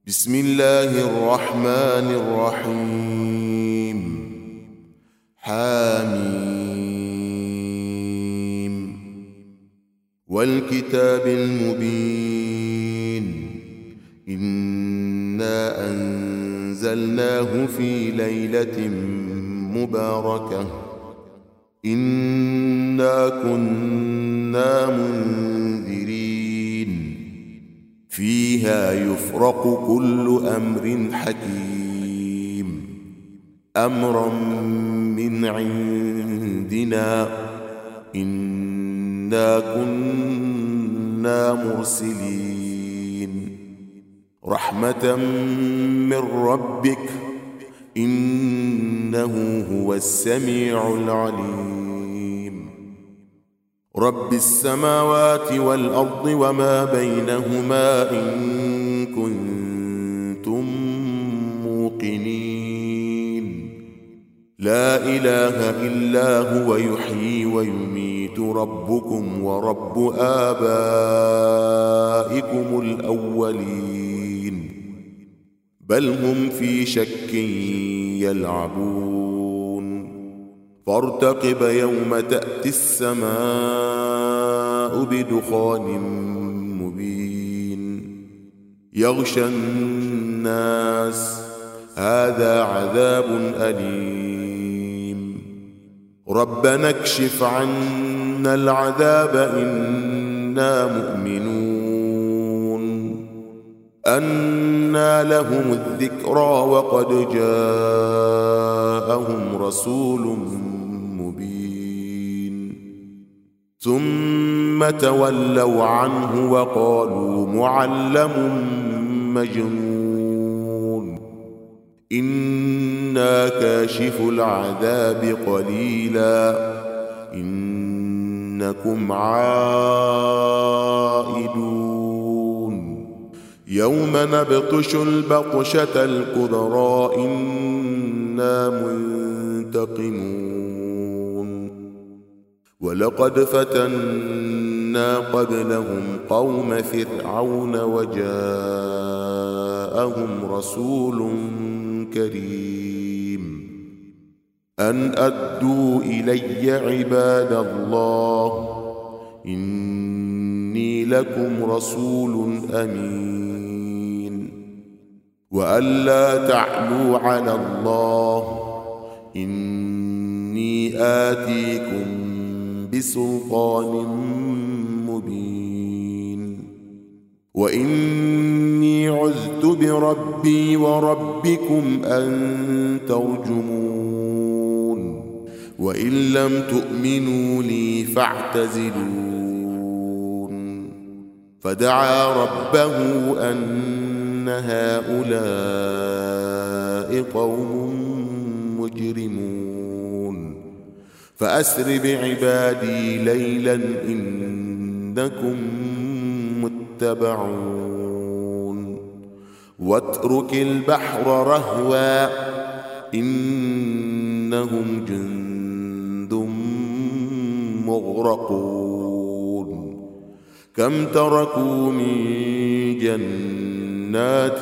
بسم الله الرحمن الرحيم. حاميم والكتاب المبين إنا أنزلناه في ليلة مباركة إنا كنا منذرين فيها يفرق كل أمر حكيم أمرا من عندنا إنا كنا مرسلين رحمة من ربك إنه هو السميع العليم رب السماوات والأرض وما بينهما إن كنتم موقنين لا إله إلا هو يحيي ويميت ربكم ورب آبائكم الأولين بل هم في شك يلعبون فارتقب يوم تأتي السماء بدخان مبين يغشى الناس هذا عذاب أليم ربنا اكشف عنا العذاب إنا مؤمنون أنى لهم الذكرى وقد جاءهم رسول مبين ثم تولوا عنه وقالوا معلم مجنون إنا كاشف العذاب قليلا إنكم عائدون يوم نبطش البطشة الكبرى إنا منتقمون ولقد فتنا قبلهم قوم فرعون وجاءهم رسول كريم أن أدوا إلي عباد الله إني لكم رسول أمين وأن لا تعلوا على الله إني آتيكم بسلطان مبين وإني عذت بربي وربكم أن ترجمون وإن لم تؤمنوا لي فاعتزلون فدعا ربه أن هؤلاء قوم مجرمون فأسر بعبادي ليلا إنكم متبعون واترك البحر رهوا إنهم جند مغرقون كم تركوا من جنات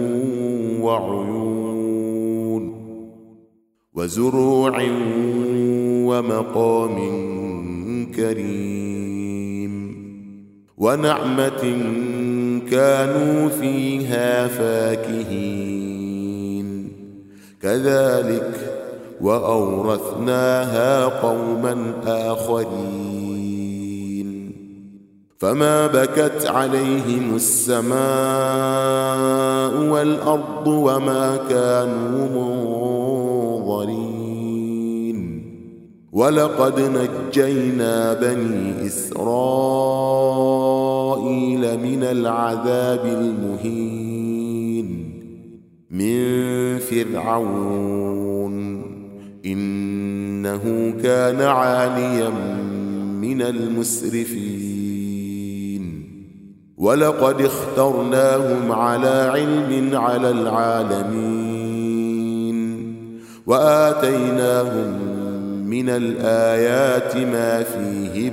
وعيون وزروع ومقام كريم ونعمة كانوا فيها فاكهين كذلك وأورثناها قوما آخرين فما بكت عليهم السماء والأرض وما كانوا منظرين ولقد نجينا بني إسرائيل من العذاب المهين من فرعون إنه كان عاليا من المسرفين ولقد اخترناهم على علم على العالمين وآتيناهم من الآيات ما فيه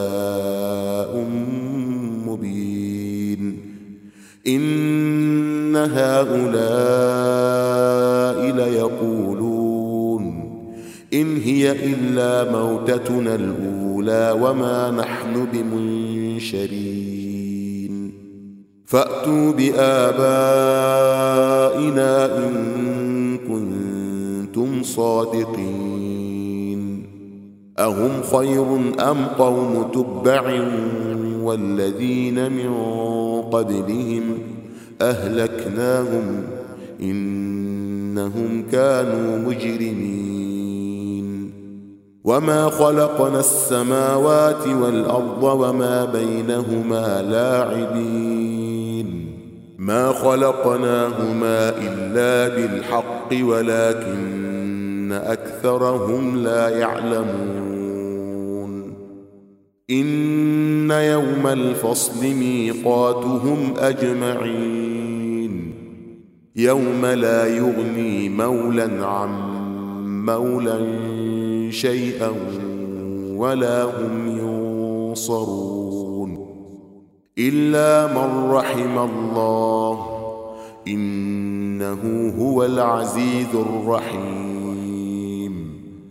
بلاء مبين إن إن هؤلاء ليقولون إن هي إلا موتتنا الأولى وما نحن بمنشرين فأتوا بآبائنا إن كنتم صادقين أهم خير أم قوم تبع والذين من قبلهم أهلكناهم إنهم كانوا مجرمين وما خلقنا السماوات والأرض وما بينهما لاعبين ما خلقناهما إلا بالحق ولكن أكثرهم لا يعلمون إن يوم الفصل ميقاتهم أجمعين يوم لا يغني مولا عن مولا شيئا ولا هم ينصرون إلا من رحم الله إنه هو العزيز الرحيم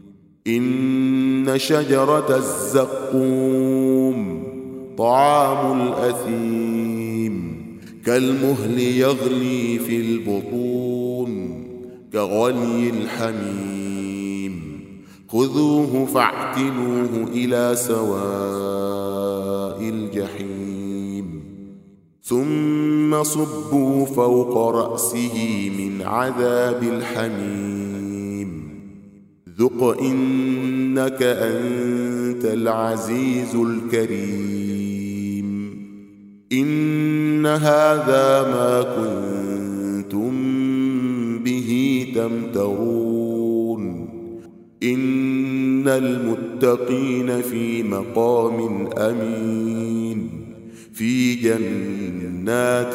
إن شجرة الزقوم طعام الأثيم كالمهل يغلي في البطون كغلي الحميم خذوه فاعتلوه إلى سواء الجحيم ثم صبوا فوق رأسه من عذاب الحميم ذق إنك أنت العزيز الكريم إن هذا ما كنتم به تمترون إن المتقين في مقام أمين في جنات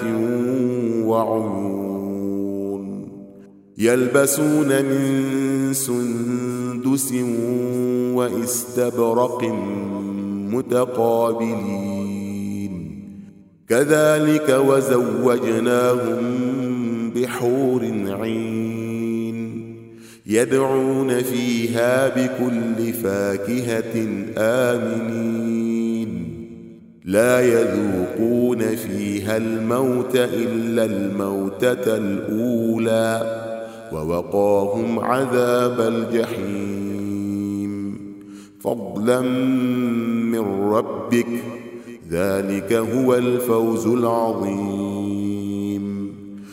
وعيون يلبسون من سندس واستبرق متقابلين كذلك وزوجناهم بحور عين يدعون فيها بكل فاكهة آمنين لا يذوقون فيها الموت إلا الموتة الأولى ووقاهم عذاب الجحيم فضلا من ربك ذلك هو الفوز العظيم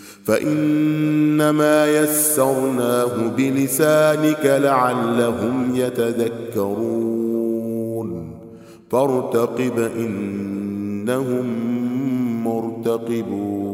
فإنما يسرناه بلسانك لعلهم يتذكرون فارتقب إنهم مرتقبون